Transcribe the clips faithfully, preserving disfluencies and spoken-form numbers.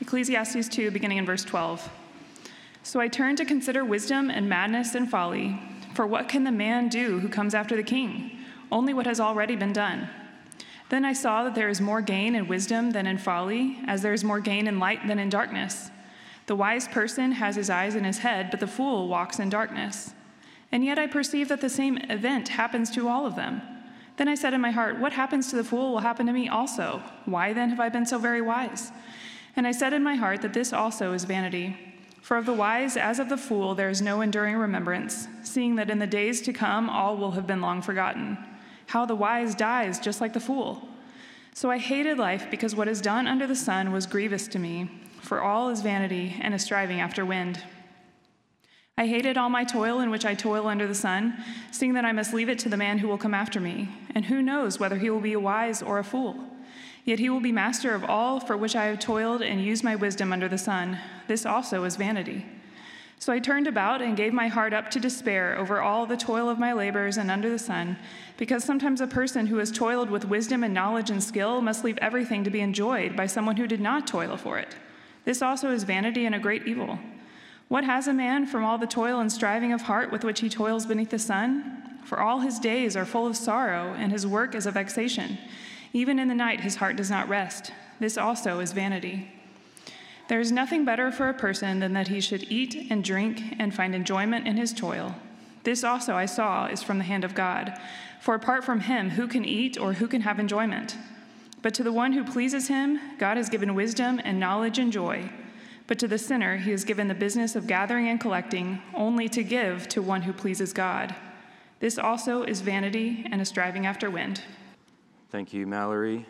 Ecclesiastes two, beginning in verse twelve. So I turned to consider wisdom and madness and folly. For what can the man do who comes after the king? Only what has already been done. Then I saw that there is more gain in wisdom than in folly, as there is more gain in light than in darkness. The wise person has his eyes in his head, but the fool walks in darkness. And yet I perceive that the same event happens to all of them. Then I said in my heart, what happens to the fool will happen to me also. Why then have I been so very wise? And I said in my heart that this also is vanity. For of the wise as of the fool there is no enduring remembrance, seeing that in the days to come all will have been long forgotten. How the wise dies just like the fool. So I hated life because what is done under the sun was grievous to me, for all is vanity and a striving after wind. I hated all my toil in which I toil under the sun, seeing that I must leave it to the man who will come after me, and who knows whether he will be a wise or a fool. Yet he will be master of all for which I have toiled and used my wisdom under the sun. This also is vanity. So I turned about and gave my heart up to despair over all the toil of my labors and under the sun, because sometimes a person who has toiled with wisdom and knowledge and skill must leave everything to be enjoyed by someone who did not toil for it. This also is vanity and a great evil. What has a man from all the toil and striving of heart with which he toils beneath the sun? For all his days are full of sorrow, and his work is a vexation. Even in the night his heart does not rest. This also is vanity. There is nothing better for a person than that he should eat and drink and find enjoyment in his toil. This also I saw is from the hand of God. For apart from him, who can eat or who can have enjoyment? But to the one who pleases him, God has given wisdom and knowledge and joy. But to the sinner, he has given the business of gathering and collecting, only to give to one who pleases God. This also is vanity and a striving after wind. Thank you, Mallory.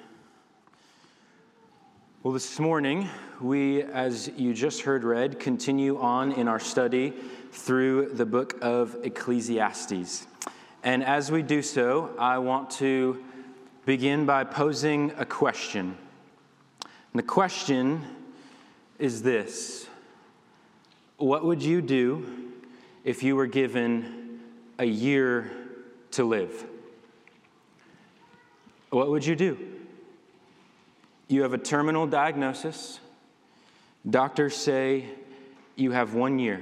Well, this morning, we, as you just heard read, continue on in our study through the book of Ecclesiastes. And as we do so, I want to begin by posing a question. And the question is this: what would you do if you were given a year to live? What would you do? You have a terminal diagnosis. Doctors say you have one year.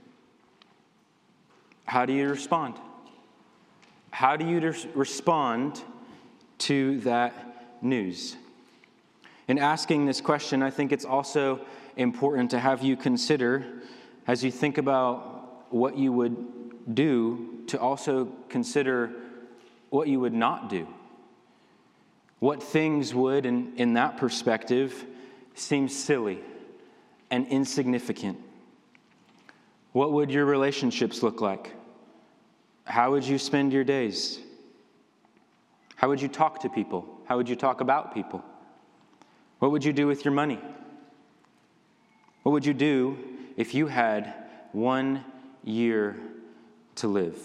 How do you respond? How do you res- respond to that news? In asking this question, I think it's also important to have you consider, as you think about what you would do, to also consider what you would not do. What things would, in, in that perspective, seem silly and insignificant? What would your relationships look like? How would you spend your days? How would you talk to people? How would you talk about people? What would you do with your money? What would you do if you had one year to live?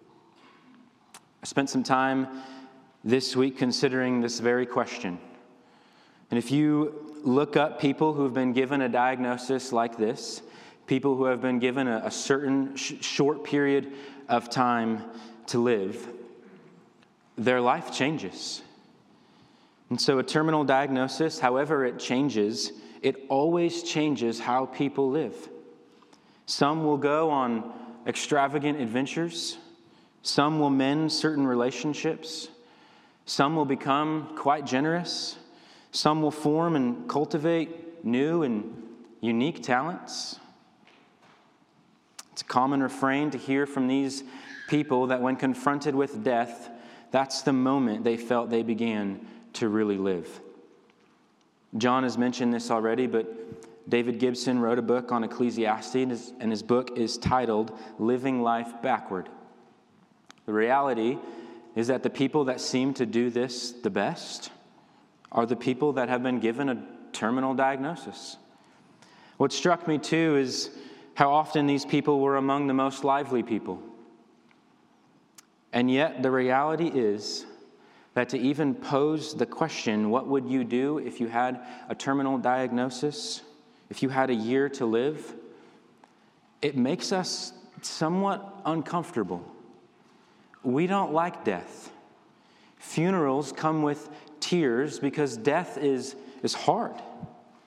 I spent some time this week considering this very question. And if you look up people who have been given a diagnosis like this, people who have been given a, a certain sh- short period of time to live, their life changes. And so a terminal diagnosis, however it changes, it always changes how people live. Some will go on extravagant adventures. Some will mend certain relationships. Some will become quite generous. Some will form and cultivate new and unique talents. It's a common refrain to hear from these people that when confronted with death, that's the moment they felt they began to really live. John has mentioned this already, but David Gibson wrote a book on Ecclesiastes, and his book is titled Living Life Backward. The reality is that the people that seem to do this the best are the people that have been given a terminal diagnosis. What struck me too is how often these people were among the most lively people. And yet the reality is that to even pose the question, what would you do if you had a terminal diagnosis, if you had a year to live, it makes us somewhat uncomfortable. We don't like death. Funerals come with tears because death is, is hard.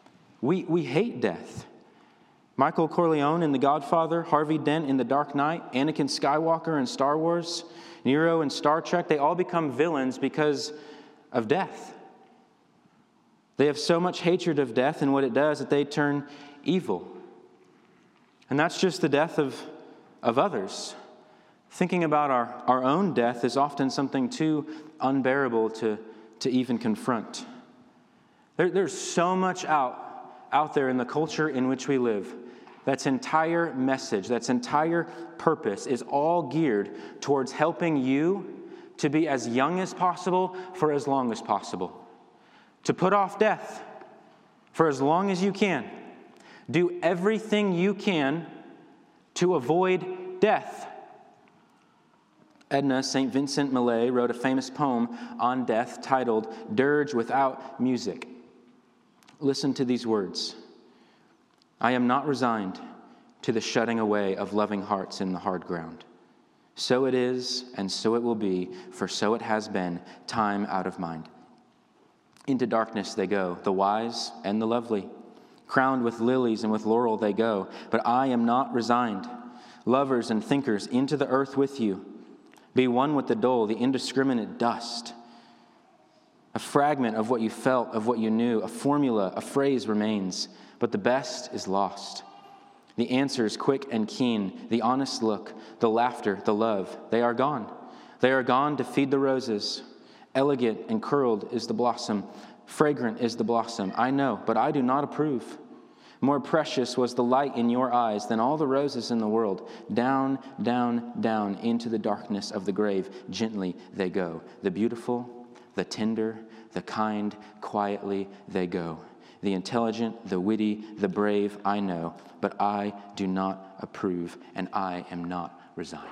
We, we hate death. Michael Corleone in The Godfather, Harvey Dent in The Dark Knight, Anakin Skywalker in Star Wars, Nero in Star Trek, they all become villains because of death. They have so much hatred of death and what it does that they turn evil. And that's just the death of, of others. Thinking about our, our own death is often something too unbearable to, to even confront. There, there's so much out, out there in the culture in which we live. That's entire message, that's entire purpose is all geared towards helping you to be as young as possible for as long as possible. To put off death for as long as you can. Do everything you can to avoid death. Edna Saint Vincent Millay wrote a famous poem on death titled Dirge Without Music. Listen to these words. I am not resigned to the shutting away of loving hearts in the hard ground. So it is, and so it will be, for so it has been, time out of mind. Into darkness they go, the wise and the lovely. Crowned with lilies and with laurel they go, but I am not resigned. Lovers and thinkers, into the earth with you. Be one with the dull, the indiscriminate dust. A fragment of what you felt, of what you knew, a formula, a phrase remains, but the best is lost. The answers quick and keen, the honest look, the laughter, the love, they are gone. They are gone to feed the roses. Elegant and curled is the blossom, fragrant is the blossom. I know, but I do not approve. More precious was the light in your eyes than all the roses in the world. Down, down, down into the darkness of the grave, gently they go. The beautiful, the tender, the kind, quietly they go. The intelligent, the witty, the brave, I know, but I do not approve, and I am not resigned.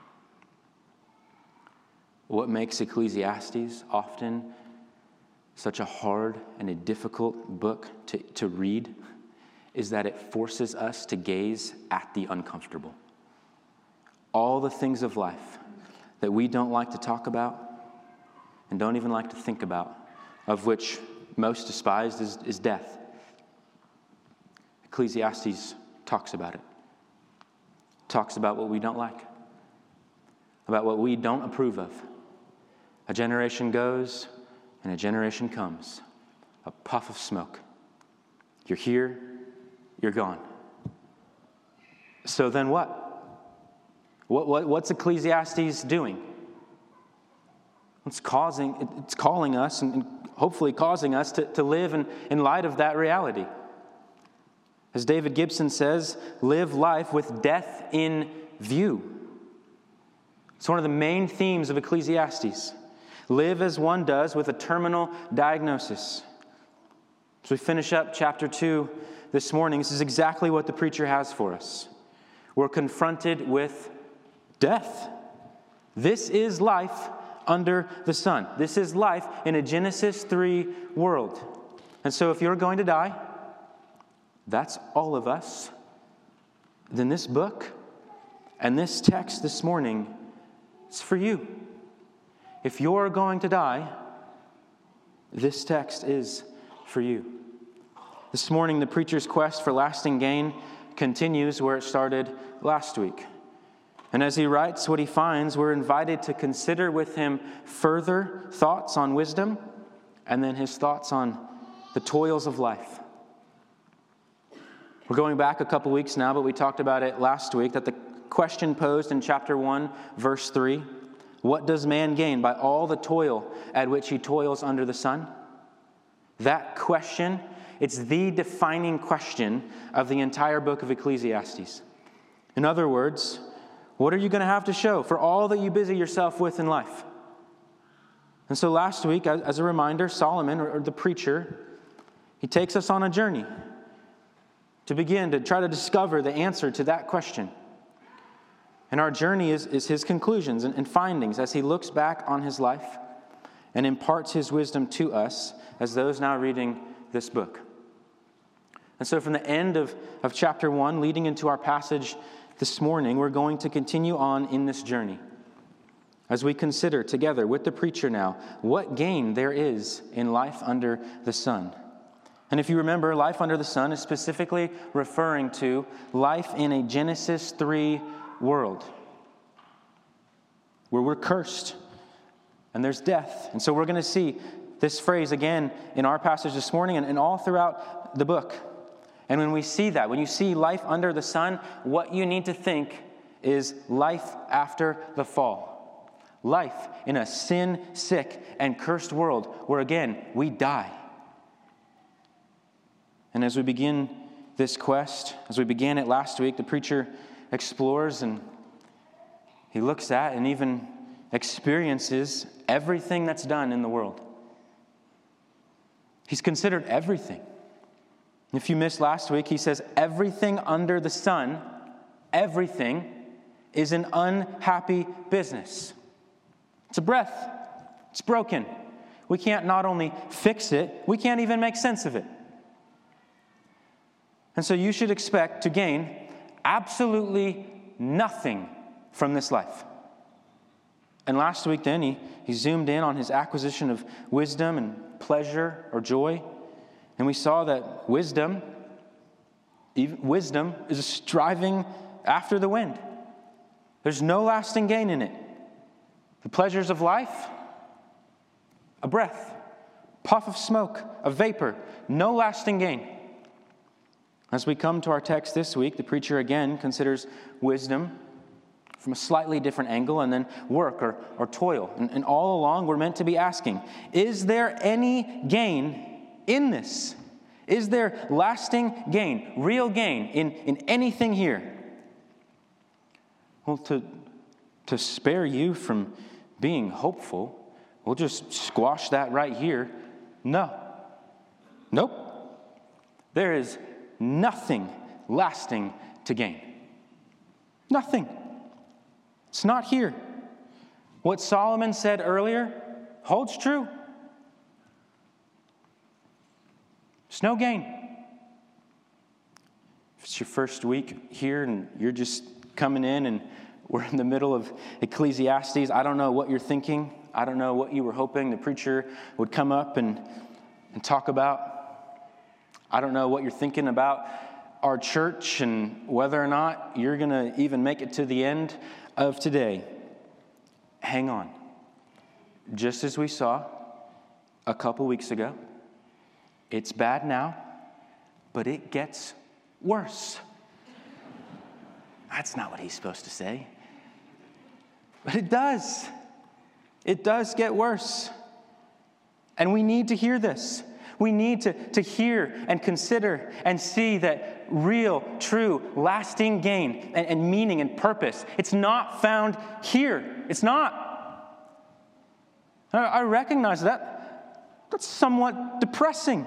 What makes Ecclesiastes often such a hard and a difficult book to, to read is that it forces us to gaze at the uncomfortable. All the things of life that we don't like to talk about and don't even like to think about, of which most despised is, is death. Ecclesiastes talks about it. Talks about what we don't like, about what we don't approve of. A generation goes and a generation comes. A puff of smoke. You're here, you're gone. So then what? What, what what's Ecclesiastes doing? It's causing, it's calling us and hopefully causing us to, to live in, in light of that reality. As David Gibson says, live life with death in view. It's one of the main themes of Ecclesiastes. Live as one does with a terminal diagnosis. As we finish up chapter two this morning, this is exactly what the preacher has for us. We're confronted with death. This is life under the sun. This is life in a Genesis three world. And so if you're going to die, that's all of us. Then this book and this text this morning is for you. If you're going to die, this text is for you. This morning, the preacher's quest for lasting gain continues where it started last week. And as he writes what he finds, we're invited to consider with him further thoughts on wisdom and then his thoughts on the toils of life. We're going back a couple weeks now, but we talked about it last week, that the question posed in chapter one, verse three, what does man gain by all the toil at which he toils under the sun? That question, it's the defining question of the entire book of Ecclesiastes. In other words, what are you going to have to show for all that you busy yourself with in life? And so last week, as a reminder, Solomon, or the preacher, he takes us on a journey to begin to try to discover the answer to that question. And our journey is, is his conclusions and, and findings as he looks back on his life and imparts his wisdom to us as those now reading this book. And so from the end of, of chapter one, leading into our passage this morning, we're going to continue on in this journey as we consider together with the preacher now what gain there is in life under the sun. And if you remember, life under the sun is specifically referring to life in a Genesis three world where we're cursed and there's death. And so we're going to see this phrase again in our passage this morning and, and all throughout the book. And when we see that, when you see life under the sun, what you need to think is life after the fall. Life in a sin-sick and cursed world where, again, we die. And as we begin this quest, as we began it last week, the preacher explores and he looks at and even experiences everything that's done in the world. He's considered everything. If you missed last week, he says everything under the sun, everything is an unhappy business. It's a breath. It's broken. We can't not only fix it, we can't even make sense of it. And so you should expect to gain absolutely nothing from this life. And last week then, he, he zoomed in on his acquisition of wisdom and pleasure or joy. And we saw that wisdom, even wisdom is a striving after the wind. There's no lasting gain in it. The pleasures of life, a breath, puff of smoke, a vapor, no lasting gain. As we come to our text this week, the preacher again considers wisdom from a slightly different angle, and then work or, or toil. And, and all along, we're meant to be asking, is there any gain in this? Is there lasting gain, real gain in, in anything here? Well, to, to spare you from being hopeful, we'll just squash that right here. No. Nope. There is nothing lasting to gain. Nothing. It's not here. What Solomon said earlier holds true. There's no gain. If it's your first week here and you're just coming in and we're in the middle of Ecclesiastes, I don't know what you're thinking. I don't know what you were hoping the preacher would come up and, and talk about. I don't know what you're thinking about our church and whether or not you're going to even make it to the end of today. Hang on. Just as we saw a couple weeks ago, it's bad now, but it gets worse. That's not what he's supposed to say. But it does. It does get worse. And we need to hear this. We need to, to hear and consider and see that real, true, lasting gain and, and meaning and purpose, it's not found here. It's not. I, I recognize that. That's somewhat depressing.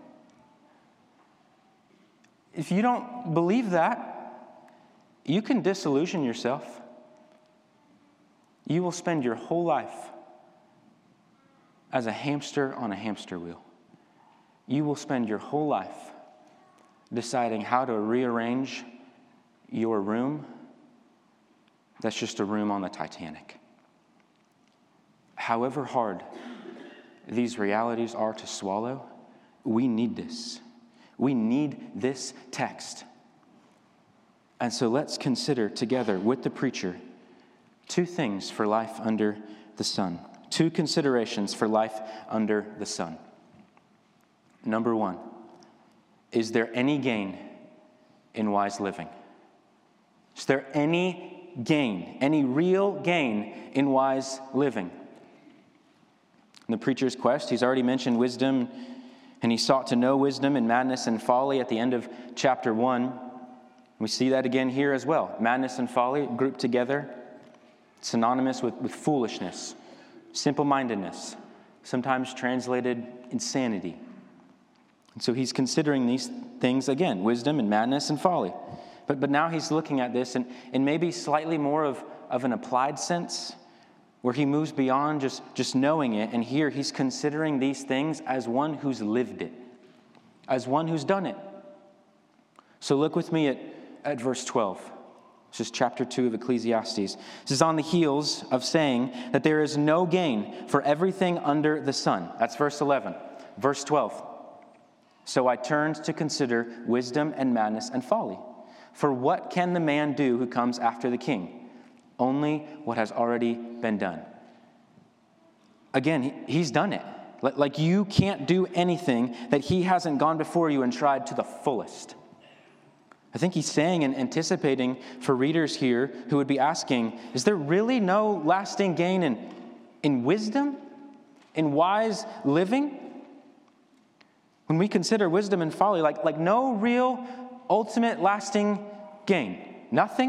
If you don't believe that, you can disillusion yourself. You will spend your whole life as a hamster on a hamster wheel. You will spend your whole life deciding how to rearrange your room that's just a room on the Titanic. However hard these realities are to swallow, we need this. We need this text. And so let's consider together with the preacher two things for life under the sun. Two considerations for life under the sun. Number one, is there any gain in wise living? Is there any gain, any real gain in wise living? In the preacher's quest, he's already mentioned wisdom, and he sought to know wisdom in madness and folly at the end of chapter one. We see that again here as well. Madness and folly grouped together, synonymous with, with foolishness, simple-mindedness, sometimes translated insanity. And so he's considering these things again, wisdom and madness and folly. But but now he's looking at this in, in maybe slightly more of, of an applied sense, where he moves beyond just, just knowing it. And here he's considering these things as one who's lived it, as one who's done it. So look with me at, at verse twelve. This is chapter two of Ecclesiastes. This is on the heels of saying that there is no gain for everything under the sun. That's verse eleven. Verse twelve. So I turned to consider wisdom and madness and folly. For what can the man do who comes after the king? Only what has already been done. Again, he, he's done it. Like you can't do anything that he hasn't gone before you and tried to the fullest. I think he's saying and anticipating for readers here who would be asking, is there really no lasting gain in, in wisdom, in wise living? When we consider wisdom and folly, like, like no real ultimate lasting gain. Nothing.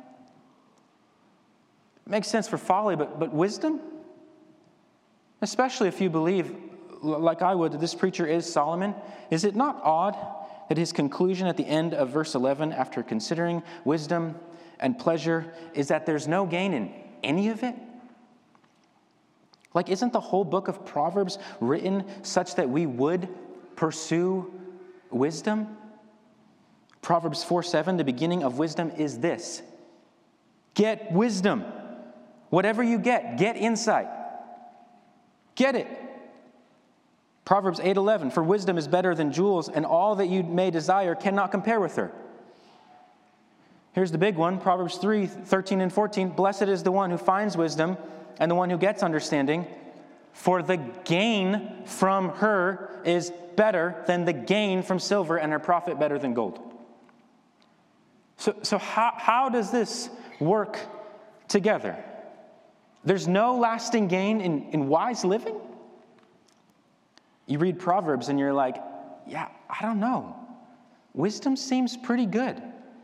It makes sense for folly, but, but wisdom? Especially if you believe, like I would, that this preacher is Solomon. Is it not odd that his conclusion at the end of verse eleven, after considering wisdom and pleasure, is that there's no gain in any of it? Like, isn't the whole book of Proverbs written such that we would pursue wisdom? Proverbs four seven, the beginning of wisdom is this: get wisdom. Whatever you get, get insight. Get it. Proverbs eight eleven, for wisdom is better than jewels, and all that you may desire cannot compare with her. Here's the big one, Proverbs three thirteen and fourteen, blessed is the one who finds wisdom and the one who gets understanding, for the gain from her is better than the gain from silver, and her profit better than gold. So, so how, how does this work together? There's no lasting gain in, in wise living? You read Proverbs and you're like, yeah, I don't know. Wisdom seems pretty good.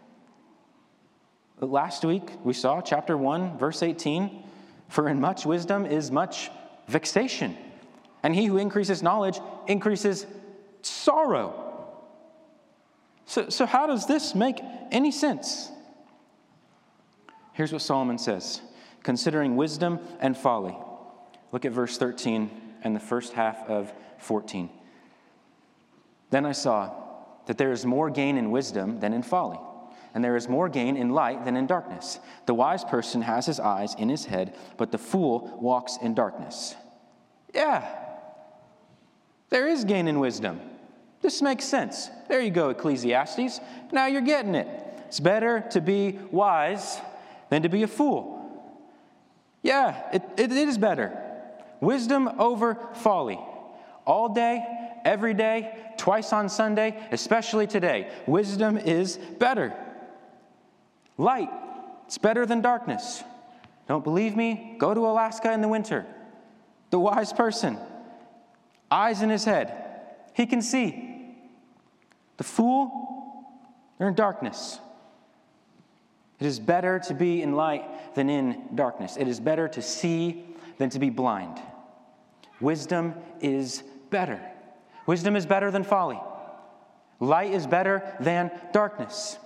Last week we saw chapter one, verse eighteen, for in much wisdom is much vexation, and he who increases knowledge increases sorrow. So, so how does this make any sense? Here's what Solomon says, considering wisdom and folly. Look at verse thirteen and the first half of fourteen. Then I saw that there is more gain in wisdom than in folly, and there is more gain in light than in darkness. The wise person has his eyes in his head, but the fool walks in darkness. Yeah, there is gain in wisdom. This makes sense. There you go, Ecclesiastes. Now you're getting it. It's better to be wise than to be a fool. Yeah, it, it, it is better. Wisdom over folly. All day, every day, twice on Sunday, especially today. Wisdom is better. Light, it's better than darkness. Don't believe me? Go to Alaska in the winter. The wise person, eyes in his head, he can see. The fool, they're in darkness. It is better to be in light than in darkness. It is better to see than to be blind. Wisdom is better. Wisdom is better than folly. Light is better than darkness.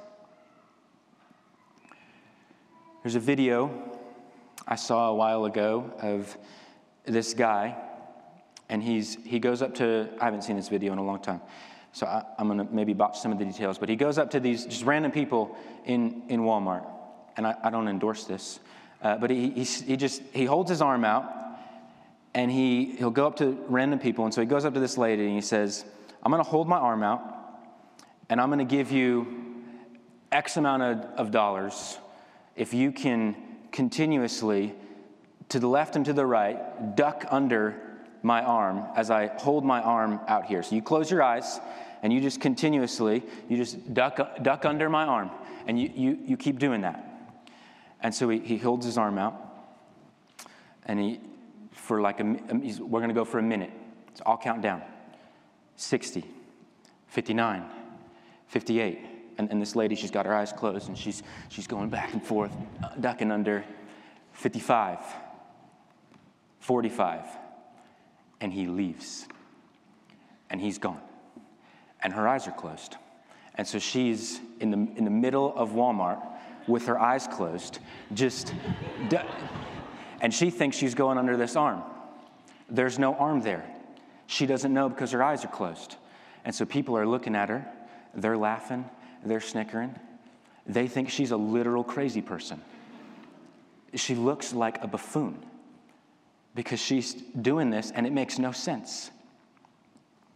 There's a video I saw a while ago of this guy, and he's he goes up to, I haven't seen this video in a long time, so I, I'm going to maybe botch some of the details, but he goes up to these just random people in, in Walmart, and I, I don't endorse this, uh, but he, he he just, he holds his arm out, and he, he'll go up to random people, and so he goes up to this lady, and he says, I'm going to hold my arm out, and I'm going to give you X amount of, of dollars if you can continuously, to the left and to the right, duck under my arm as I hold my arm out here. So you close your eyes, and you just continuously, you just duck duck under my arm, and you you, you keep doing that. And so he, he holds his arm out, and he, for like a, he's, we're going to go for a minute. So I'll count down. sixty, fifty-nine, fifty-eight. And, and this lady, she's got her eyes closed, and she's she's going back and forth, uh, ducking under. fifty-five, forty-five, and he leaves, and he's gone, and her eyes are closed, and so she's in the in the middle of Walmart with her eyes closed, just, du- and she thinks she's going under this arm. There's no arm there. She doesn't know because her eyes are closed, and so people are looking at her. They're laughing. They're snickering. They think she's a literal crazy person. She looks like a buffoon because she's doing this and it makes no sense.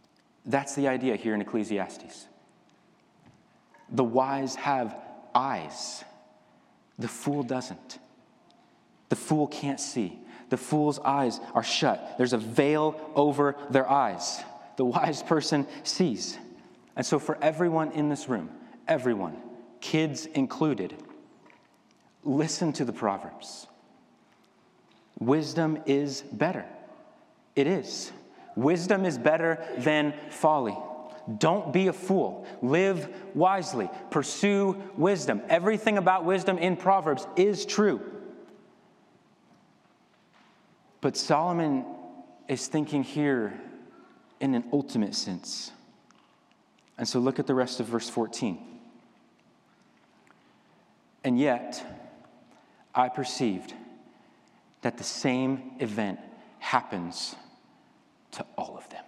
That's the idea here in Ecclesiastes. The wise have eyes. The fool doesn't. The fool can't see. The fool's eyes are shut. There's a veil over their eyes. The wise person sees. And so for everyone in this room, everyone, kids included, listen to the Proverbs. Wisdom is better. It is. Wisdom is better than folly. Don't be a fool. Live wisely. Pursue wisdom. Everything about wisdom in Proverbs is true. But Solomon is thinking here in an ultimate sense. And so look at the rest of verse fourteen. And yet, I perceived that the same event happens to all of them.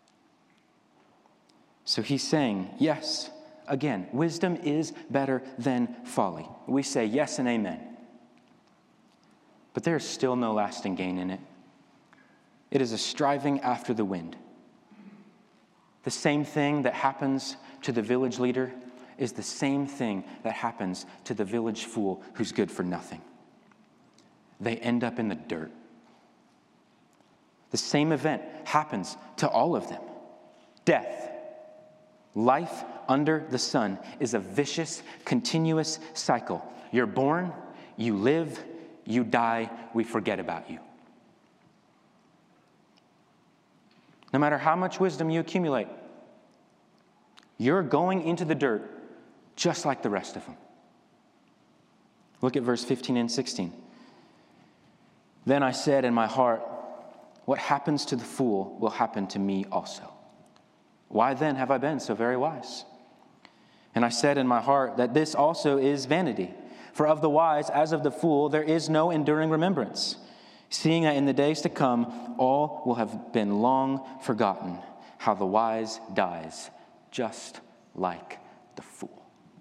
So he's saying, yes, again, wisdom is better than folly. We say yes and amen. But there is still no lasting gain in it. It is a striving after the wind. The same thing that happens to the village leader is the same thing that happens to the village fool who's good for nothing. They end up in the dirt. The same event happens to all of them. Death. Life under the sun is a vicious, continuous cycle. You're born, you live, you die, we forget about you. No matter how much wisdom you accumulate, you're going into the dirt just like the rest of them. Look at verse fifteen and sixteen. Then I said in my heart, what happens to the fool will happen to me also. Why then have I been so very wise? And I said in my heart that this also is vanity. For of the wise as of the fool there is no enduring remembrance, seeing that in the days to come all will have been long forgotten, how the wise dies just like the fool.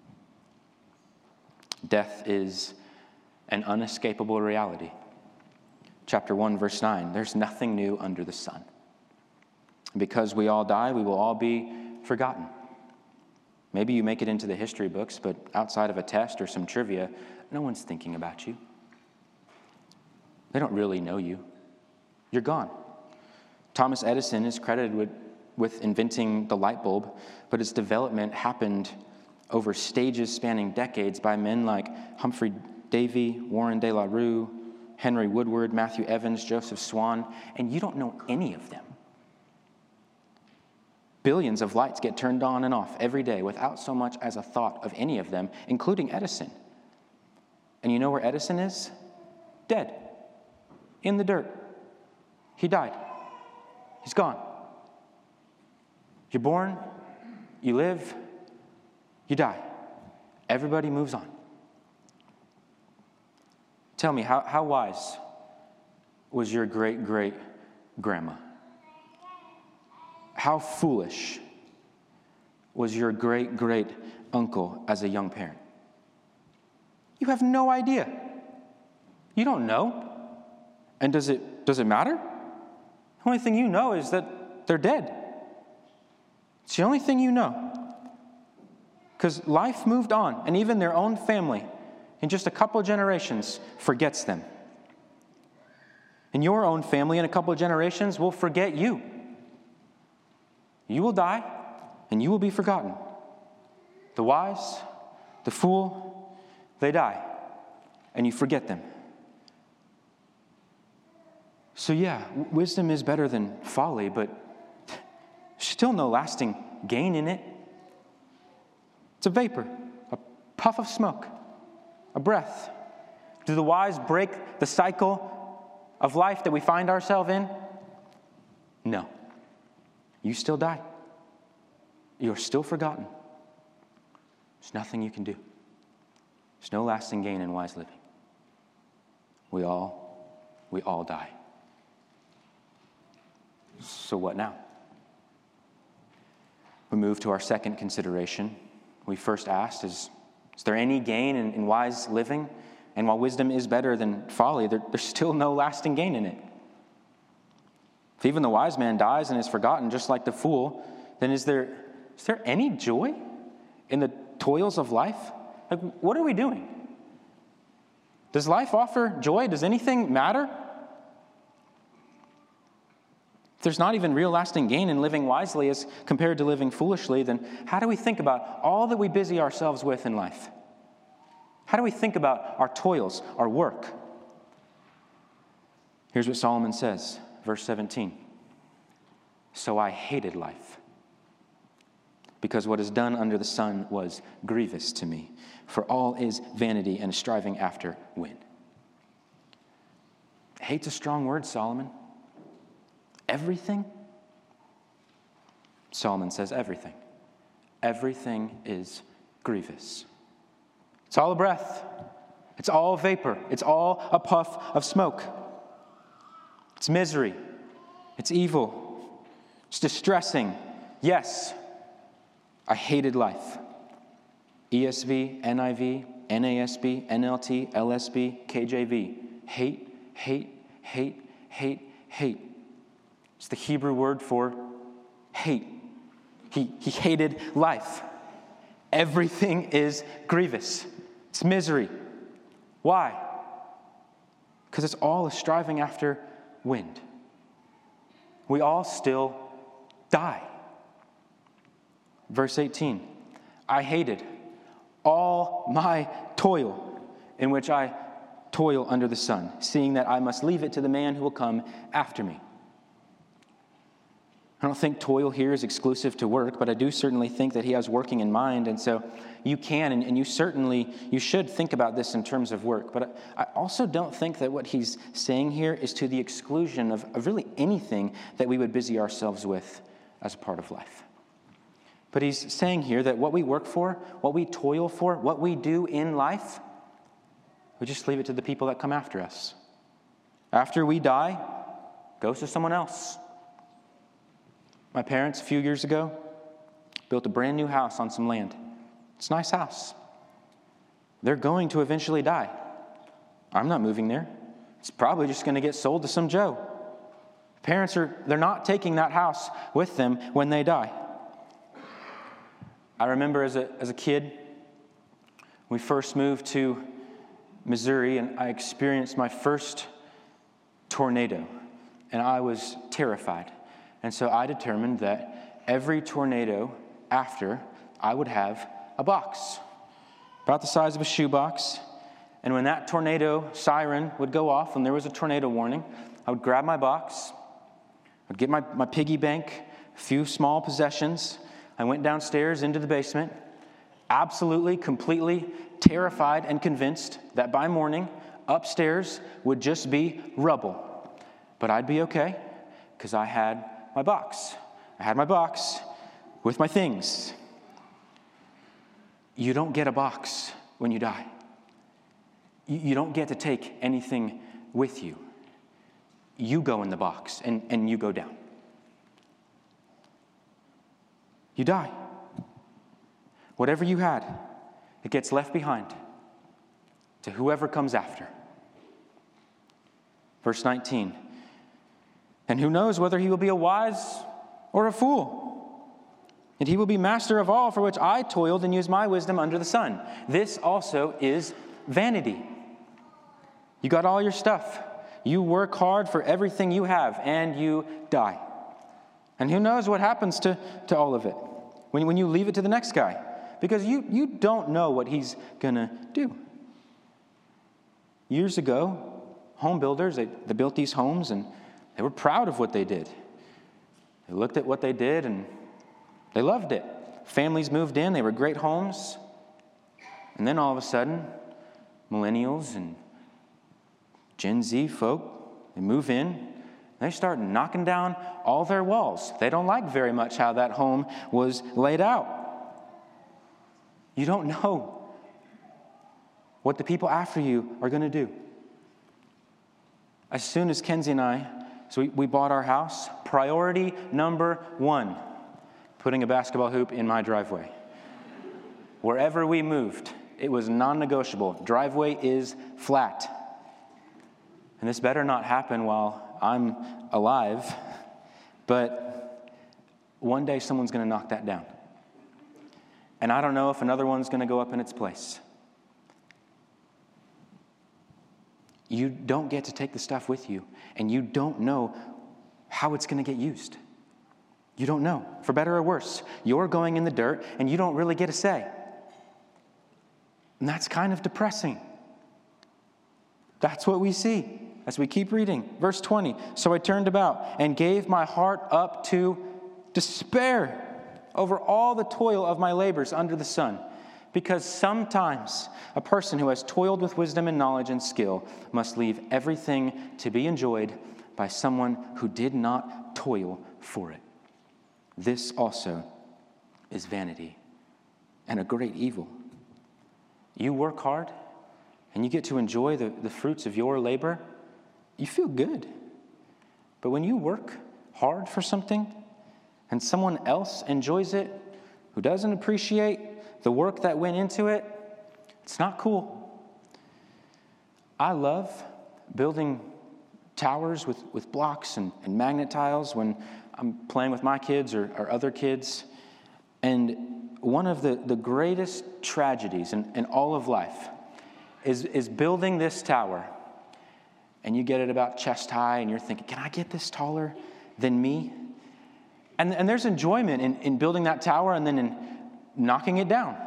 Death is an unescapable reality. Chapter one, verse nine, there's nothing new under the sun. Because we all die, we will all be forgotten. Maybe you make it into the history books, but outside of a test or some trivia, no one's thinking about you. They don't really know you. You're gone. Thomas Edison is credited with, with inventing the light bulb, but its development happened over stages spanning decades by men like Humphrey Davy, Warren De La Rue, Henry Woodward, Matthew Evans, Joseph Swan, and you don't know any of them. Billions of lights get turned on and off every day without so much as a thought of any of them, including Edison. And you know where Edison is? Dead. In the dirt. He died. He's gone. You're born, you live, you die. Everybody moves on. Tell me, how, how wise was your great-great-grandma? How foolish was your great-great-uncle as a young parent? You have no idea. You don't know. And does it, does it matter? The only thing you know is that they're dead. It's the only thing you know. Because life moved on, and even their own family, in just a couple of generations, forgets them. And your own family in a couple of generations will forget you. You will die, and you will be forgotten. The wise, the fool, they die, and you forget them. So yeah, wisdom is better than folly, but there's still no lasting gain in it. It's a vapor, a puff of smoke, a breath. Do the wise break the cycle of life that we find ourselves in? No. You still die. You're still forgotten. There's nothing you can do. There's no lasting gain in wise living. We all, we all die. So what now? We move to our second consideration. We first asked, is, is there any gain in, in wise living? And while wisdom is better than folly, there, there's still no lasting gain in it. If even the wise man dies and is forgotten, just like the fool, then is there is there any joy in the toils of life? Like, what are we doing? Does life offer joy? Does anything matter? If there's not even real lasting gain in living wisely as compared to living foolishly, then how do we think about all that we busy ourselves with in life? How do we think about our toils, our work? Here's what Solomon says, verse seventeen. So I hated life, because what is done under the sun was grievous to me. For all is vanity and striving after wind. Hate's a strong word, Solomon. Everything? Solomon says everything. Everything is grievous. It's all a breath. It's all vapor. It's all a puff of smoke. It's misery. It's evil. It's distressing. Yes, I hated life. E S V, N I V, N A S B, N L T, L S B, K J V. Hate, hate, hate, hate, hate. It's the Hebrew word for hate. He, he hated life. Everything is grievous. It's misery. Why? Because it's all a striving after wind. We all still die. Verse eighteen, I hated all my toil in which I toil under the sun, seeing that I must leave it to the man who will come after me. I don't think toil here is exclusive to work, but I do certainly think that he has working in mind, and so you can, and, and you certainly, you should think about this in terms of work, but I, I also don't think that what he's saying here is to the exclusion of, of really anything that we would busy ourselves with as a part of life. But he's saying here that what we work for, what we toil for, what we do in life, we just leave it to the people that come after us. After we die, goes to someone else. My parents, a few years ago, built a brand new house on some land. It's a nice house. They're going to eventually die. I'm not moving there. It's probably just going to get sold to some Joe. Parents are, they're not taking that house with them when they die. I remember as a as a kid, we first moved to Missouri, and I experienced my first tornado, and I was terrified. And so I determined that every tornado after, I would have a box, about the size of a shoebox. And when that tornado siren would go off, when there was a tornado warning, I would grab my box, I'd get my, my piggy bank, a few small possessions. I went downstairs into the basement, absolutely, completely terrified and convinced that by morning, upstairs would just be rubble. But I'd be okay, because I had my box. I had my box with my things. You don't get a box when you die. You, you don't get to take anything with you. You go in the box, and, and you go down. You die. Whatever you had, it gets left behind to whoever comes after. Verse nineteen. And who knows whether he will be a wise or a fool? And he will be master of all for which I toiled and used my wisdom under the sun. This also is vanity. You got all your stuff. You work hard for everything you have, and you die. And who knows what happens to, to all of it when, when you leave it to the next guy. Because you, you don't know what he's going to do. Years ago, home builders, they, they built these homes, and they were proud of what they did. They looked at what they did, and they loved it. Families moved in. They were great homes. And then all of a sudden, millennials and Gen Z folk, they move in. They start knocking down all their walls. They don't like very much how that home was laid out. You don't know what the people after you are going to do. As soon as Kenzie and I, so we, we bought our house, priority number one, putting a basketball hoop in my driveway. Wherever we moved, it was non-negotiable. Driveway is flat. And this better not happen while I'm alive, but one day someone's going to knock that down. And I don't know if another one's going to go up in its place. You don't get to take the stuff with you, and you don't know how it's going to get used. You don't know, for better or worse. You're going in the dirt, and you don't really get a say. And that's kind of depressing. That's what we see as we keep reading. Verse twenty, so I turned about and gave my heart up to despair over all the toil of my labors under the sun. Because sometimes a person who has toiled with wisdom and knowledge and skill must leave everything to be enjoyed by someone who did not toil for it. This also is vanity and a great evil. You work hard and you get to enjoy the, the fruits of your labor, you feel good. But when you work hard for something and someone else enjoys it who doesn't appreciate the work that went into it, it's not cool. I love building towers with, with blocks and, and magnet tiles when I'm playing with my kids or, or other kids. And one of the, the greatest tragedies in, in all of life is, is building this tower. And you get it about chest high and you're thinking, can I get this taller than me? And, and there's enjoyment in, in building that tower and then in knocking it down.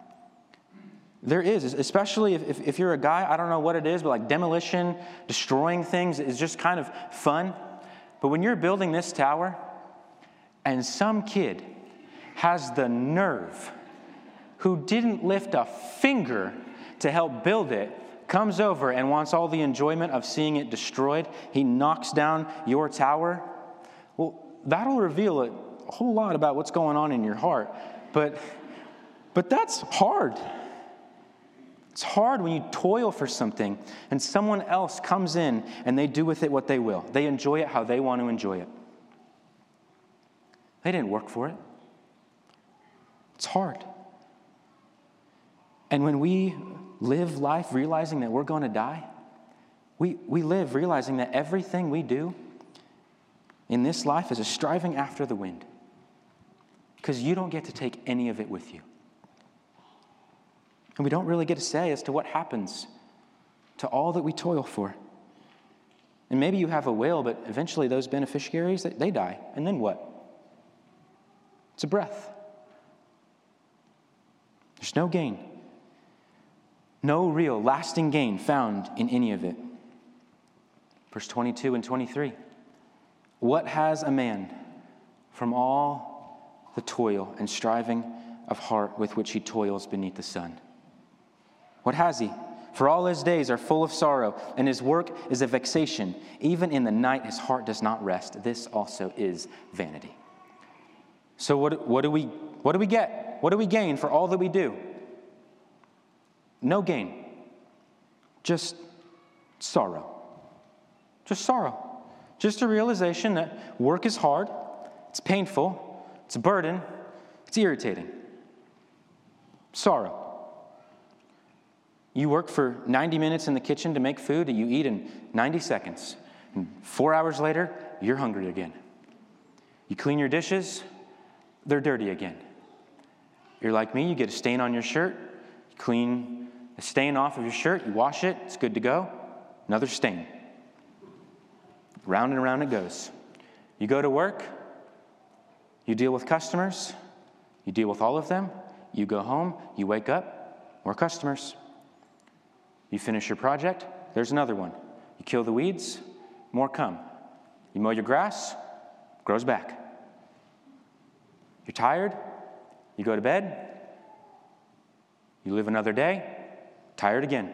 There is, especially if, if, if you're a guy, I don't know what it is, but like demolition, destroying things is just kind of fun. But when you're building this tower and some kid has the nerve who didn't lift a finger to help build it, comes over and wants all the enjoyment of seeing it destroyed, he knocks down your tower, well, that'll reveal a whole lot about what's going on in your heart. But, but that's hard. It's hard when you toil for something and someone else comes in and they do with it what they will. They enjoy it how they want to enjoy it. They didn't work for it. It's hard. And when we live life realizing that we're going to die, we, we live realizing that everything we do in this life is a striving after the wind. Because you don't get to take any of it with you. And we don't really get a say as to what happens to all that we toil for. And maybe you have a will, but eventually those beneficiaries, they die. And then what? It's a breath. There's no gain. No real lasting gain found in any of it. Verse twenty-two and twenty-three. What has a man from all the toil and striving of heart with which he toils beneath the sun? What has he? For all his days are full of sorrow, and his work is a vexation. Even in the night his heart does not rest. This also is vanity. So what, what do we what do we get? What do we gain for all that we do? No gain. Just sorrow. Just sorrow. Just a realization that work is hard, it's painful, it's a burden, it's irritating. Sorrow. You work for ninety minutes in the kitchen to make food that you eat in ninety seconds. And four hours later, you're hungry again. You clean your dishes, they're dirty again. You're like me, you get a stain on your shirt, you clean the stain off of your shirt, you wash it, it's good to go. Another stain. Round and around it goes. You go to work, you deal with customers, you deal with all of them, you go home, you wake up, more customers. You finish your project, there's another one. You kill the weeds, more come. You mow your grass, grows back. You're tired, you go to bed, you live another day, tired again.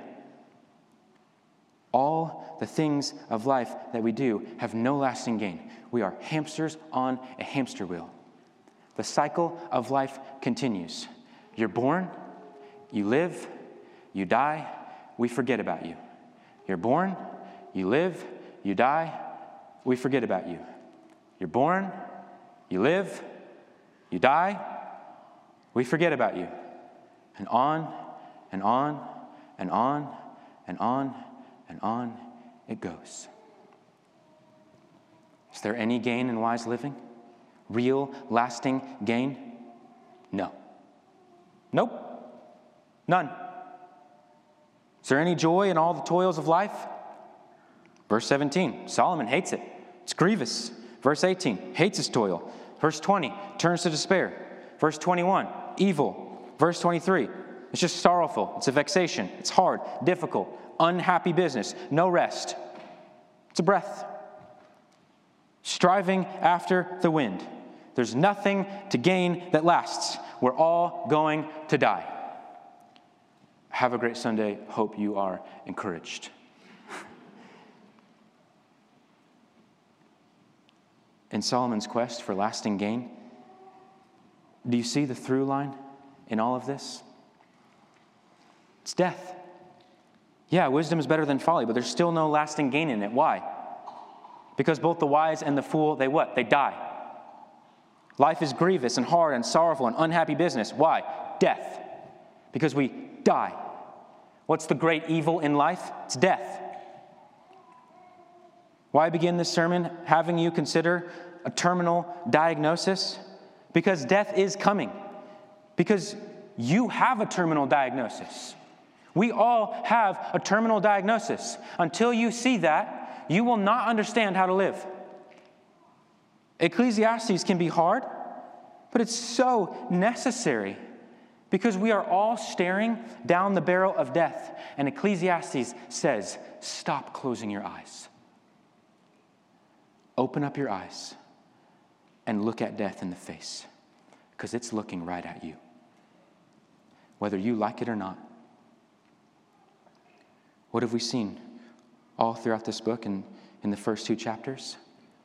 All the things of life that we do have no lasting gain. We are hamsters on a hamster wheel. The cycle of life continues. You're born, you live, you die, we forget about you. You're born, you live, you die, we forget about you. You're born, you live, you die, we forget about you. And on and on and on and on and on it goes. Is there any gain in wise living? real, lasting gain? No. Nope. None. Is there any joy in all the toils of life? Verse seventeen, Solomon hates it. It's grievous. Verse eighteen, hates his toil. Verse twenty, turns to despair. Verse twenty-one, evil. Verse twenty-three, it's just sorrowful. It's a vexation. It's hard, difficult, unhappy business. No rest. It's a breath. Striving after the wind. There's nothing to gain that lasts. We're all going to die. Have a great Sunday. Hope you are encouraged. In Solomon's quest for lasting gain, do you see the through line in all of this? It's death. Yeah, wisdom is better than folly, but there's still no lasting gain in it. Why? Because both the wise and the fool, they what? They die. Life is grievous and hard and sorrowful and unhappy business. Why? Death. Because we die. What's the great evil in life? It's death. Why begin this sermon having you consider a terminal diagnosis? Because death is coming. Because you have a terminal diagnosis. We all have a terminal diagnosis. Until you see that, you will not understand how to live. Ecclesiastes can be hard, but it's so necessary because we are all staring down the barrel of death. And Ecclesiastes says, stop closing your eyes. Open up your eyes and look at death in the face because it's looking right at you, whether you like it or not. What have we seen all throughout this book and in the first two chapters?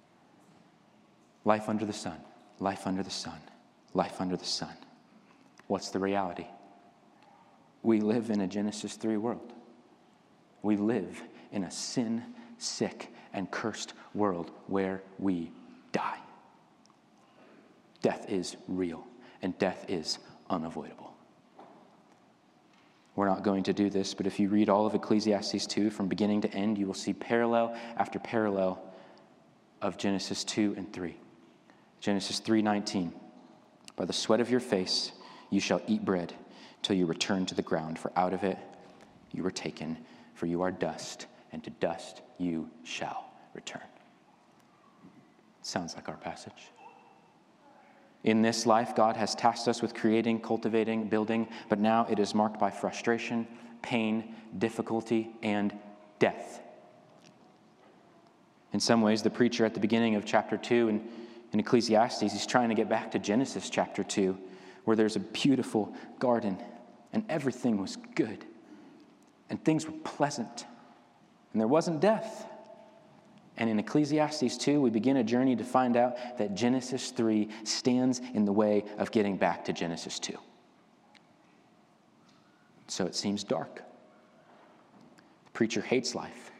Life under the sun, life under the sun, life under the sun. What's the reality? We live in a Genesis three world. We live in a sin-sick and cursed world where we die. Death is real, and death is unavoidable. We're not going to do this, but if you read all of Ecclesiastes two from beginning to end, you will see parallel after parallel of Genesis two and three. Genesis three nineteen, by the sweat of your face you shall eat bread till you return to the ground, for out of it you were taken, for you are dust, and to dust you shall return. Sounds like our passage. In this life, God has tasked us with creating, cultivating, building, but now it is marked by frustration, pain, difficulty, and death. In some ways, the preacher at the beginning of chapter two in, in Ecclesiastes, he's trying to get back to Genesis chapter two, where there's a beautiful garden, and everything was good, and things were pleasant, and there wasn't death. And in Ecclesiastes two, we begin a journey to find out that Genesis three stands in the way of getting back to Genesis two. So it seems dark. The preacher hates life.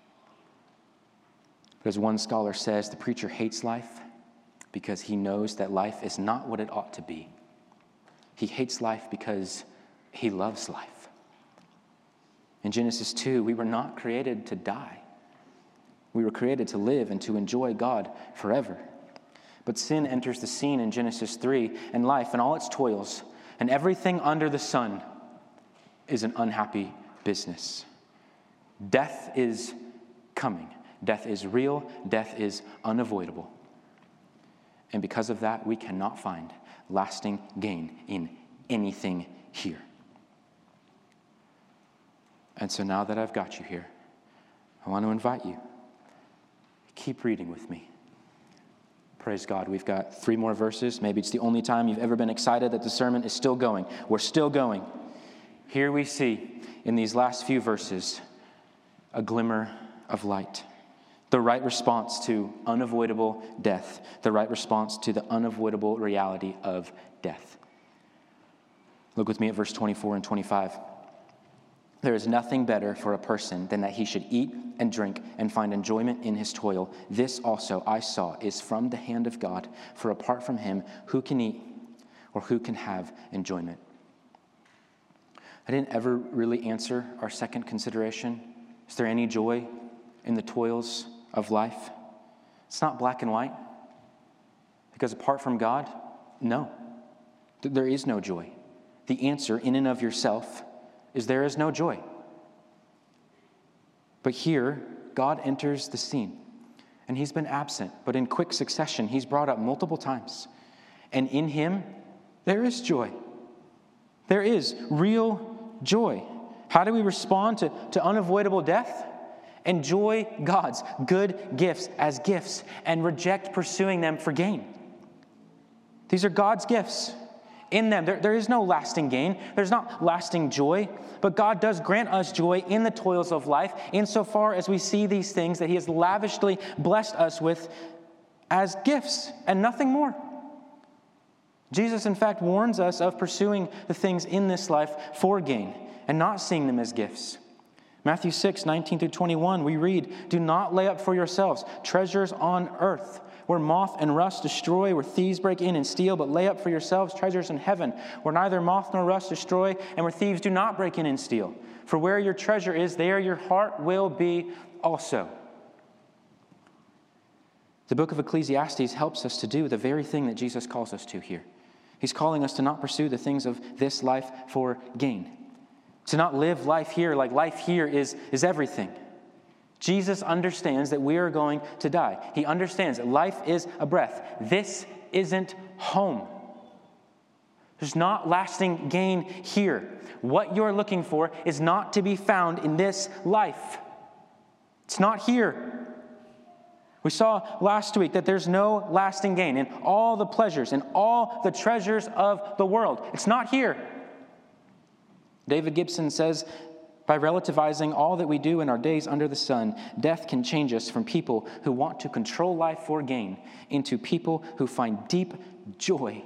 But as one scholar says, the preacher hates life because he knows that life is not what it ought to be. He hates life because he loves life. In Genesis two, we were not created to die. We were created to live and to enjoy God forever. But sin enters the scene in Genesis three, and life and all its toils and everything under the sun is an unhappy business. Death is coming. Death is real. Death is unavoidable. And because of that, we cannot find lasting gain in anything here. And so now that I've got you here, I want to invite you. Keep reading with me. Praise God. We've got three more verses. Maybe it's the only time you've ever been excited that the sermon is still going. We're still going. Here we see in these last few verses a glimmer of light. The right response to unavoidable death. The right response to the unavoidable reality of death. Look with me at verse twenty-four and twenty-five. There is nothing better for a person than that he should eat and drink and find enjoyment in his toil. This also I saw is from the hand of God, for apart from him, who can eat or who can have enjoyment? I didn't ever really answer our second consideration. Is there any joy in the toils of life? It's not black and white. Because apart from God, no, there is no joy. The answer in and of yourself is there is no joy. But here, God enters the scene, and he's been absent, but in quick succession, he's brought up multiple times. And in him, there is joy. There is real joy. How do we respond to, to unavoidable death? Enjoy God's good gifts as gifts and reject pursuing them for gain. These are God's gifts. In them, there, there is no lasting gain. There's not lasting joy. But God does grant us joy in the toils of life insofar as we see these things that he has lavishly blessed us with as gifts and nothing more. Jesus, in fact, warns us of pursuing the things in this life for gain and not seeing them as gifts. Matthew six, nineteen through twenty-one, we read, "Do not lay up for yourselves treasures on earth, where moth and rust destroy, where thieves break in and steal, but lay up for yourselves treasures in heaven, where neither moth nor rust destroy, and where thieves do not break in and steal. For where your treasure is, there your heart will be also." The book of Ecclesiastes helps us to do the very thing that Jesus calls us to here. He's calling us to not pursue the things of this life for gain, to not live life here like life here is, is everything. Jesus understands that we are going to die. He understands that life is a breath. This isn't home. There's not lasting gain here. What you're looking for is not to be found in this life. It's not here. We saw last week that there's no lasting gain in all the pleasures and all the treasures of the world. It's not here. David Gibson says, by relativizing all that we do in our days under the sun, death can change us from people who want to control life for gain into people who find deep joy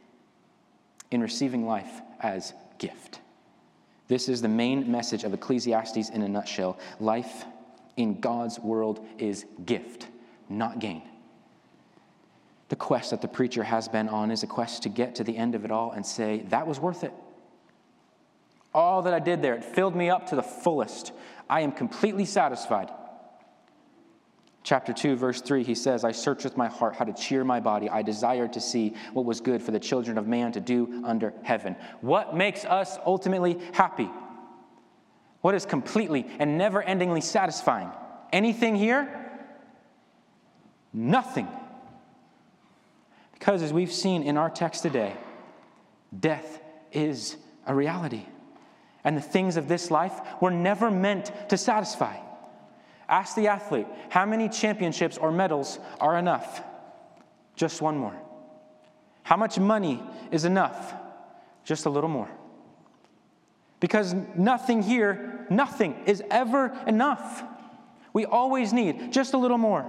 in receiving life as gift. This is the main message of Ecclesiastes in a nutshell. Life in God's world is gift, not gain. The quest that the preacher has been on is a quest to get to the end of it all and say, that was worth it. All that I did there, it filled me up to the fullest. I am completely satisfied. Chapter two, verse three, he says, "I searched with my heart how to cheer my body. I desired to see what was good for the children of man to do under heaven." What makes us ultimately happy? What is completely and never-endingly satisfying? Anything here? Nothing. Because as we've seen in our text today, death is a reality. And the things of this life were never meant to satisfy. Ask the athlete, how many championships or medals are enough? Just one more. How much money is enough? Just a little more. Because nothing here, nothing is ever enough. We always need just a little more.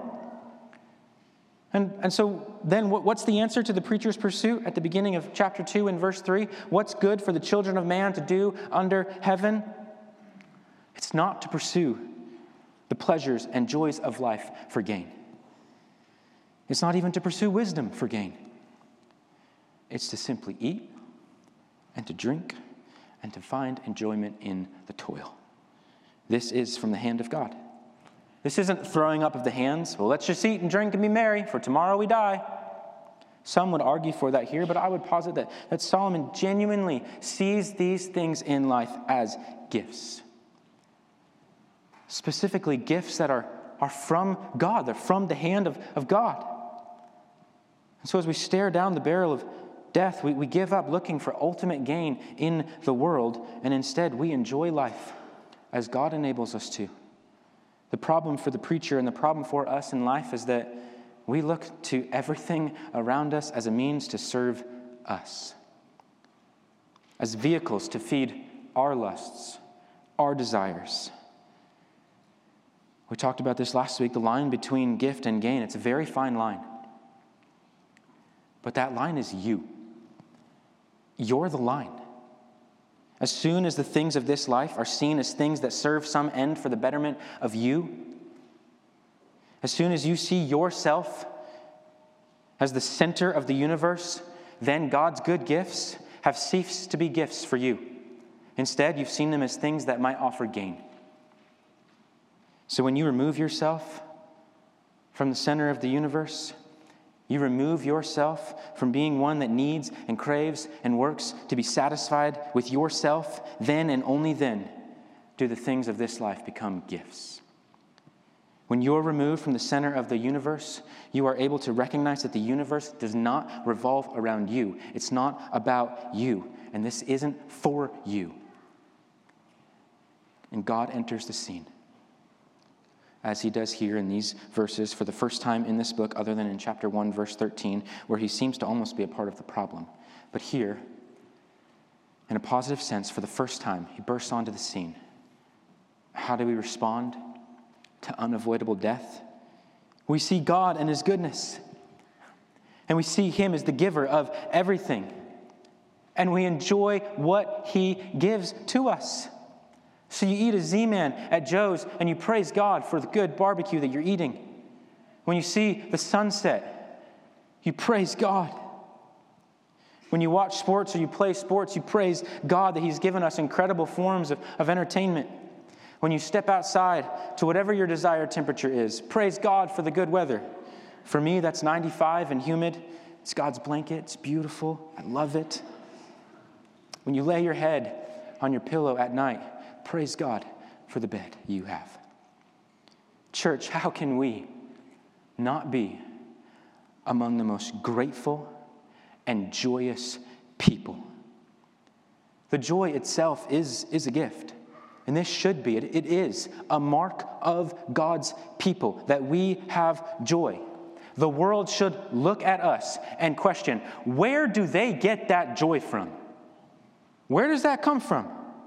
And, and so then what, what's the answer to the preacher's pursuit at the beginning of chapter two and verse three? What's good for the children of man to do under heaven? It's not to pursue the pleasures and joys of life for gain. It's not even to pursue wisdom for gain. It's to simply eat and to drink and to find enjoyment in the toil. This is from the hand of God. This isn't throwing up of the hands. Well, let's just eat and drink and be merry, for tomorrow we die. Some would argue for that here, but I would posit that, that Solomon genuinely sees these things in life as gifts. Specifically, gifts that are, are from God. They're from the hand of, of God. And so as we stare down the barrel of death, we, we give up looking for ultimate gain in the world, and instead we enjoy life as God enables us to. The problem for the preacher and the problem for us in life is that we look to everything around us as a means to serve us, as vehicles to feed our lusts, our desires. We talked about this last week, the line between gift and gain. It's a very fine line. But that line is you. You're the line. As soon as the things of this life are seen as things that serve some end for the betterment of you, as soon as you see yourself as the center of the universe, then God's good gifts have ceased to be gifts for you. Instead, you've seen them as things that might offer gain. So when you remove yourself from the center of the universe, you remove yourself from being one that needs and craves and works to be satisfied with yourself, then and only then do the things of this life become gifts. When you're removed from the center of the universe, you are able to recognize that the universe does not revolve around you. It's not about you, and this isn't for you. And God enters the scene, as he does here in these verses for the first time in this book, other than in chapter one, verse thirteen, where he seems to almost be a part of the problem. But here, in a positive sense, for the first time, he bursts onto the scene. How do we respond to unavoidable death? We see God and his goodness, and we see him as the giver of everything, and we enjoy what he gives to us. So you eat a Z-Man at Joe's and you praise God for the good barbecue that you're eating. When you see the sunset, you praise God. When you watch sports or you play sports, you praise God that he's given us incredible forms of, of entertainment. When you step outside to whatever your desired temperature is, praise God for the good weather. For me, that's ninety-five and humid. It's God's blanket. It's beautiful. I love it. When you lay your head on your pillow at night, praise God for the bed you have. Church, how can we not be among the most grateful and joyous people? The joy itself is, is a gift. And this should be, it, it is a mark of God's people, that we have joy. The world should look at us and question, where do they get that joy from? Where does that come from?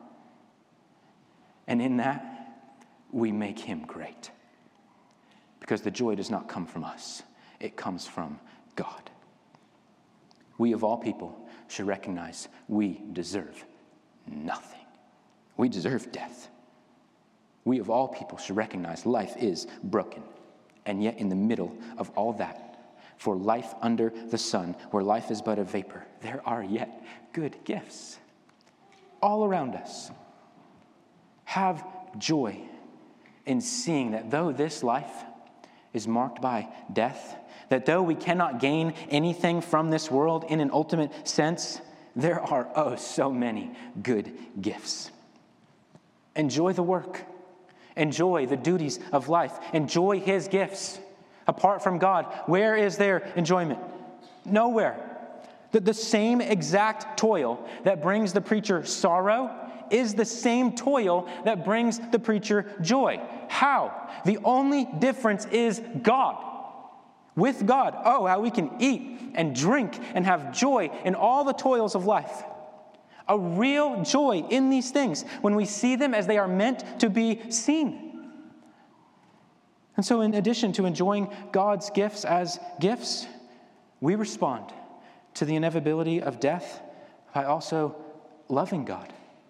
And in that, we make him great. Because the joy does not come from us. It comes from God. We of all people should recognize we deserve nothing. We deserve death. We of all people should recognize life is broken. And yet in the middle of all that, for life under the sun, where life is but a vapor, there are yet good gifts all around us. Have joy in seeing that though this life is marked by death, that though we cannot gain anything from this world in an ultimate sense, there are oh so many good gifts. Enjoy the work. Enjoy the duties of life. Enjoy his gifts. Apart from God, where is their enjoyment? Nowhere. The, the same exact toil that brings the preacher sorrow is the same toil that brings the preacher joy. How? The only difference is God. With God, oh, how we can eat and drink and have joy in all the toils of life. A real joy in these things when we see them as they are meant to be seen. And so in addition to enjoying God's gifts as gifts, we respond to the inevitability of death by also loving God.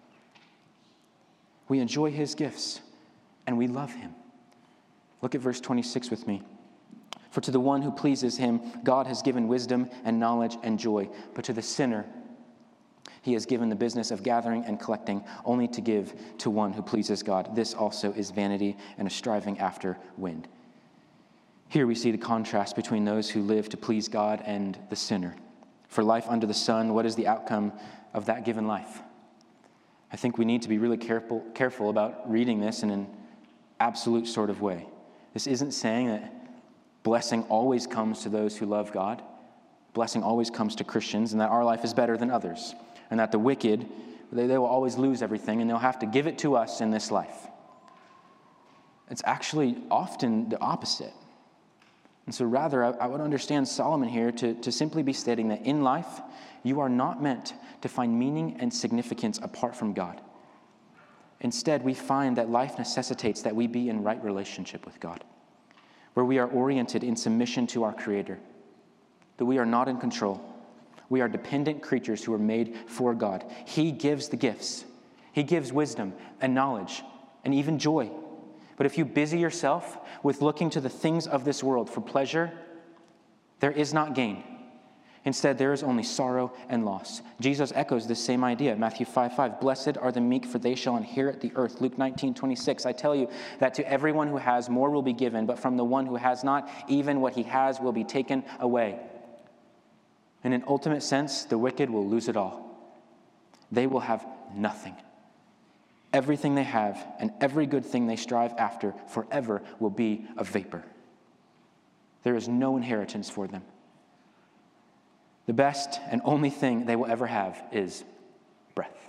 We enjoy his gifts, and we love him. Look at verse twenty-six with me. For to the one who pleases him, God has given wisdom and knowledge and joy. But to the sinner, he has given the business of gathering and collecting only to give to one who pleases God. This also is vanity and a striving after wind. Here we see the contrast between those who live to please God and the sinner. For life under the sun, what is the outcome of that given life? I think we need to be really careful, careful about reading this in an absolute sort of way. This isn't saying that blessing always comes to those who love God. Blessing always comes to Christians, and that our life is better than others. And that the wicked, they, they will always lose everything, and they'll have to give it to us in this life. It's actually often the opposite. And so rather, I, I would understand Solomon here to, to simply be stating that in life, you are not meant to find meaning and significance apart from God. Instead, we find that life necessitates that we be in right relationship with God, where we are oriented in submission to our Creator, that we are not in control. We are dependent creatures who are made for God. He gives the gifts. He gives wisdom and knowledge and even joy. But if you busy yourself with looking to the things of this world for pleasure, there is not gain. Instead, there is only sorrow and loss. Jesus echoes this same idea. Matthew five five, blessed are the meek, for they shall inherit the earth. Luke nineteen twenty-six, I tell you that to everyone who has, more will be given, but from the one who has not, even what he has will be taken away. In an ultimate sense, the wicked will lose it all. They will have nothing. Everything they have and every good thing they strive after forever will be a vapor. There is no inheritance for them. The best and only thing they will ever have is breath.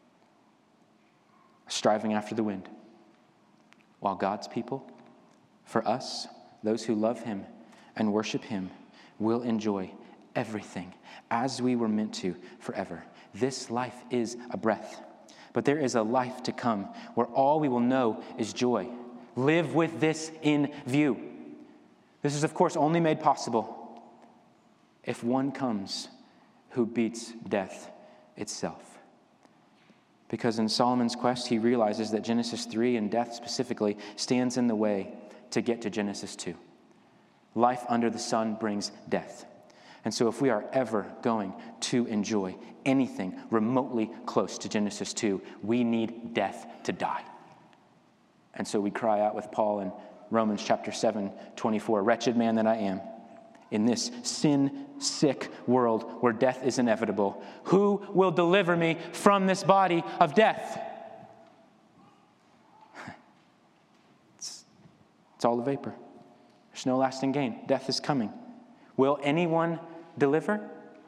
Striving after the wind. While God's people, for us, those who love him and worship him, will enjoy everything as we were meant to forever. This life is a breath, but there is a life to come where all we will know is joy. Live with this in view. This is, of course, only made possible if one comes who beats death itself. Because in Solomon's quest, he realizes that Genesis three, and death specifically, stands in the way to get to Genesis two. Life under the sun brings death. And so if we are ever going to enjoy anything remotely close to Genesis two, we need death to die. And so we cry out with Paul in Romans chapter seven, twenty-four, wretched man that I am, in this sin-sick world where death is inevitable, who will deliver me from this body of death? It's, it's all a vapor. There's no lasting gain. Death is coming. Will anyone deliver?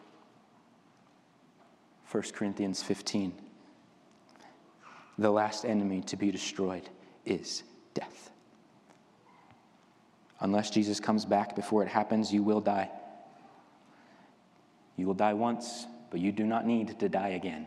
First Corinthians fifteen. The last enemy to be destroyed is death. Unless Jesus comes back before it happens, you will die. You will die once, but you do not need to die again.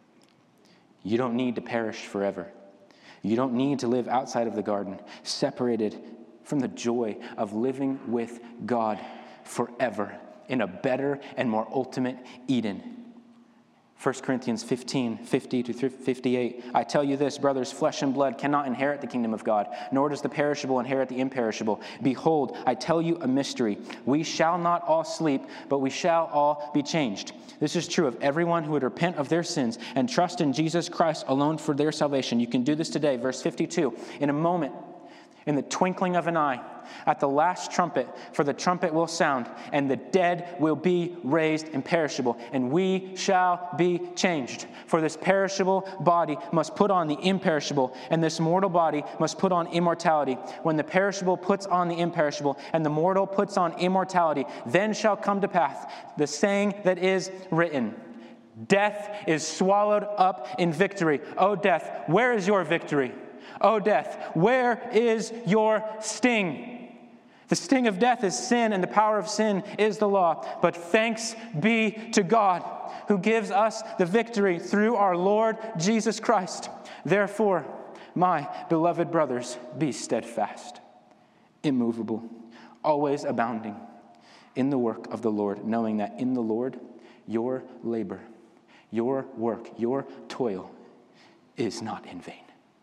You don't need to perish forever. You don't need to live outside of the garden, separated from the joy of living with God forever in a better and more ultimate Eden. First Corinthians fifteen, fifty to fifty-eight. I tell you this, brothers, flesh and blood cannot inherit the kingdom of God, nor does the perishable inherit the imperishable. Behold, I tell you a mystery. We shall not all sleep, but we shall all be changed. This is true of everyone who would repent of their sins and trust in Jesus Christ alone for their salvation. You can do this today. Verse fifty-two. In a moment, in the twinkling of an eye, at the last trumpet, for the trumpet will sound, and the dead will be raised imperishable, and we shall be changed. For this perishable body must put on the imperishable, and this mortal body must put on immortality. When the perishable puts on the imperishable, and the mortal puts on immortality, then shall come to pass the saying that is written, death is swallowed up in victory. O death, where is your victory? O death, where is your sting? The sting of death is sin, and the power of sin is the law. But thanks be to God, who gives us the victory through our Lord Jesus Christ. Therefore, my beloved brothers, be steadfast, immovable, always abounding in the work of the Lord, knowing that in the Lord your labor, your work, your toil is not in vain.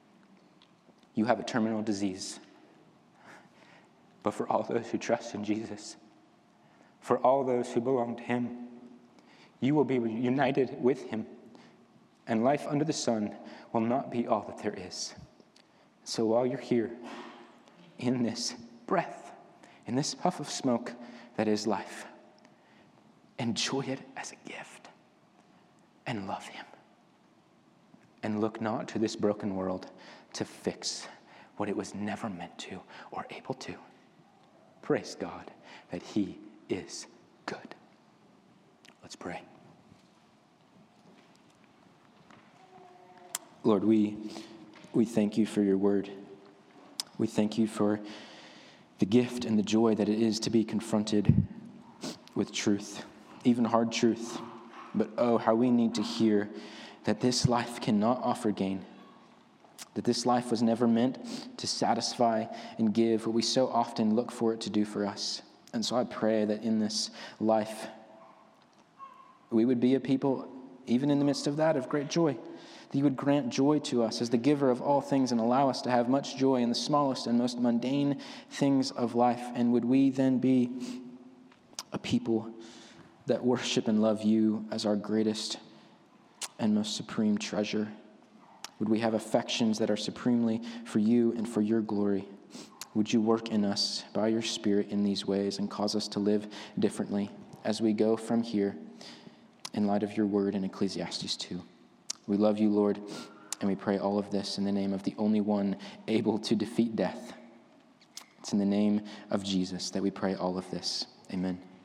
You have a terminal disease. But for all those who trust in Jesus, for all those who belong to him, you will be united with him, and life under the sun will not be all that there is. So while you're here, in this breath, in this puff of smoke that is life, enjoy it as a gift and love him. And look not to this broken world to fix what it was never meant to or able to. Praise God that he is good. Let's pray. Lord, we, we thank you for your word. We thank you for the gift and the joy that it is to be confronted with truth, even hard truth. But oh, how we need to hear that this life cannot offer gain, that this life was never meant to satisfy and give what we so often look for it to do for us. And so I pray that in this life, we would be a people, even in the midst of that, of great joy, that you would grant joy to us as the giver of all things and allow us to have much joy in the smallest and most mundane things of life. And would we then be a people that worship and love you as our greatest and most supreme treasure. Would we have affections that are supremely for you and for your glory? Would you work in us by your Spirit in these ways and cause us to live differently as we go from here in light of your word in Ecclesiastes two? We love you, Lord, and we pray all of this in the name of the only one able to defeat death. It's in the name of Jesus that we pray all of this. Amen.